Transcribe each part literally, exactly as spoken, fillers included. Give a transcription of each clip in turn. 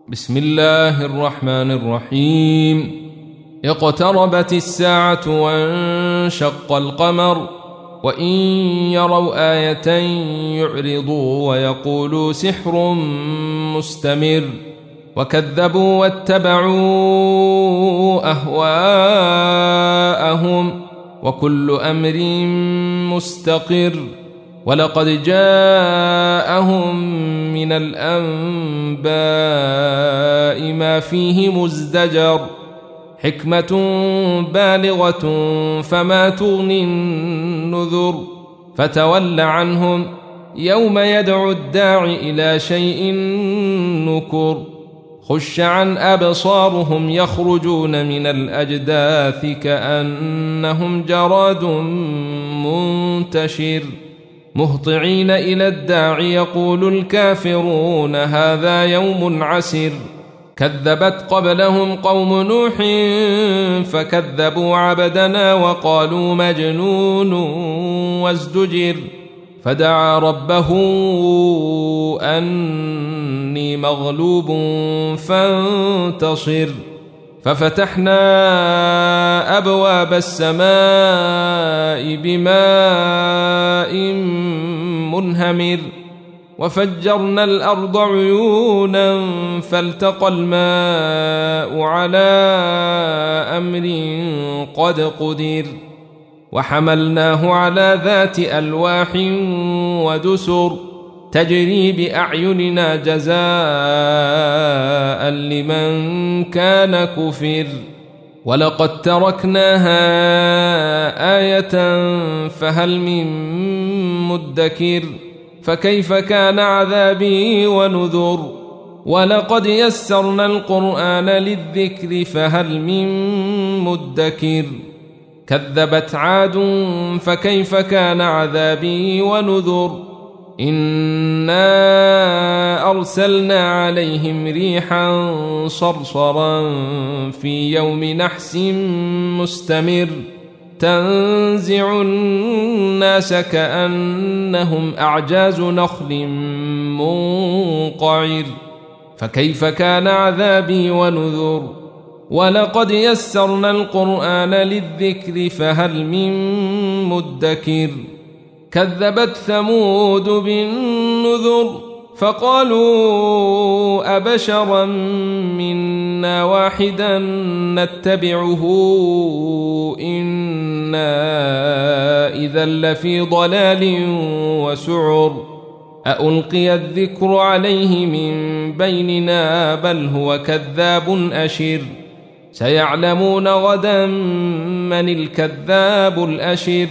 بسم الله الرحمن الرحيم. اقتربت الساعة وانشق القمر وإن يروا آية يعرضوا ويقولوا سحر مستمر وكذبوا واتبعوا أهواءهم وكل أمر مستقر ولقد جاءهم من الأنباء ما فيه مزدجر حكمة بالغة فما تغني النذر فتول عنهم يوم يدعو الداعي إلى شيء نكر خش عن أبصارهم يخرجون من الأجداث كأنهم جراد منتشر مهطعين إلى الداعي يقول الكافرون هذا يوم عسر كذبت قبلهم قوم نوح فكذبوا عبدنا وقالوا مجنون وازدجر فدعا ربه أني مغلوب فانتصر ففتحنا أبواب السماء بماء منهمر وفجرنا الأرض عيونا فالتقى الماء على أمر قد قدر وحملناه على ذات ألواح ودسر تجري بأعيننا جزاء لمن كان كفر ولقد تركناها آية فهل من مدكر فكيف كان عذابي ونذر ولقد يسرنا القرآن للذكر فهل من مدكر كذبت عاد فكيف كان عذابي ونذر إنا أرسلنا عليهم ريحا صرصرا في يوم نحس مستمر تنزع الناس كأنهم أعجاز نخل منقعر فكيف كان عذابي ونذر ولقد يسرنا القرآن للذكر فهل من مدكر كذبت ثمود بالنذر فقالوا أبشرا منا واحدا نتبعه إنا إذا لفي ضلال وسعر أألقي الذكر عليه من بيننا بل هو كذاب أشر سيعلمون غدا من الكذاب الأشر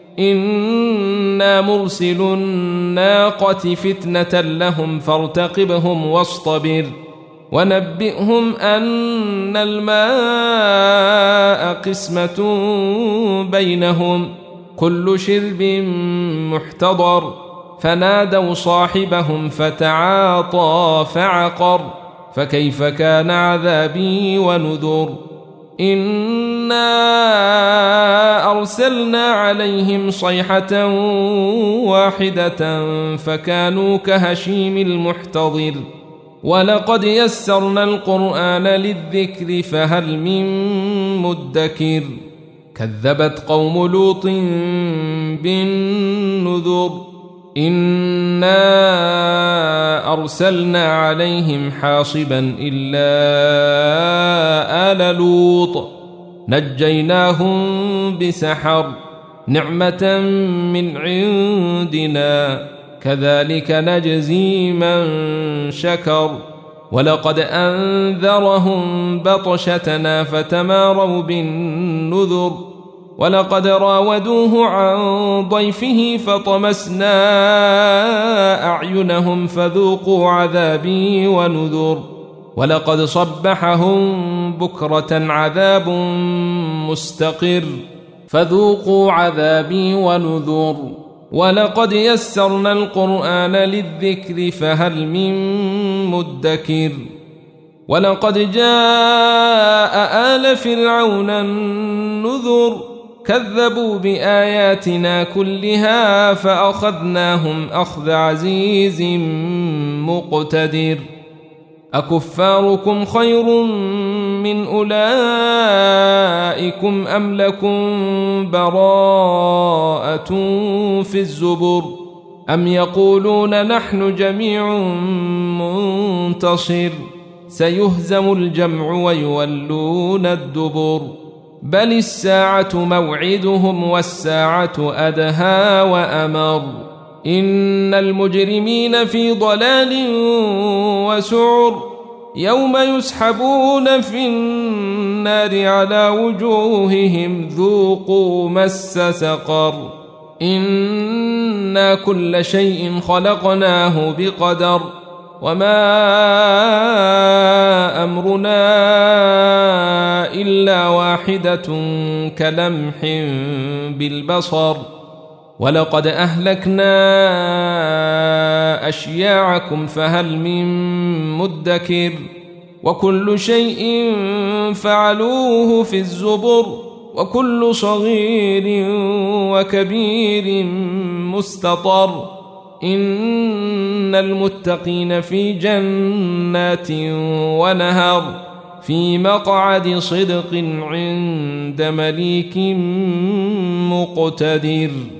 إنا مرسل الناقة فتنة لهم فارتقبهم واصطبر ونبئهم أن الماء قسمة بينهم كل شرب محتضر فنادوا صاحبهم فتعاطى فعقر فكيف كان عذابي ونذر إنا أرسلنا عليهم صيحة واحدة فكانوا كهشيم المحتضر ولقد يسرنا القرآن للذكر فهل من مدكر كذبت قوم لوط بالنذر إنا أرسلنا عليهم حاصبا إلا آل لوط نجيناهم بسحر نعمة من عندنا كذلك نجزي من شكر ولقد أنذرهم بطشتنا فتماروا بالنذر ولقد راودوه عن ضيفه فطمسنا أعينهم فذوقوا عذابي ونذر ولقد صبحهم بكرة عذاب مستقر فذوقوا عذابي ونذر ولقد يسرنا القرآن للذكر فهل من مدكر ولقد جاء آل فرعون النذر كذبوا بآياتنا كلها فأخذناهم أخذ عزيز مقتدر أكفاركم خير من أولئكم أم لكم براءة في الزبر أم يقولون نحن جميع منتصر سيهزم الجمع ويولون الدبر بل الساعة موعدهم والساعة أدهى وأمر إن المجرمين في ضلال وسعر يوم يسحبون في النار على وجوههم ذوقوا مس سقر إنا كل شيء خلقناه بقدر وما أمرنا إلا واحدة كلمح بالبصر ولقد أهلكنا أشياعكم فهل من مدكر وكل شيء فعلوه في الزبر وكل صغير وكبير مستطر إن المتقين في جنات ونهر في مقعد صدق عند مليك مقتدر.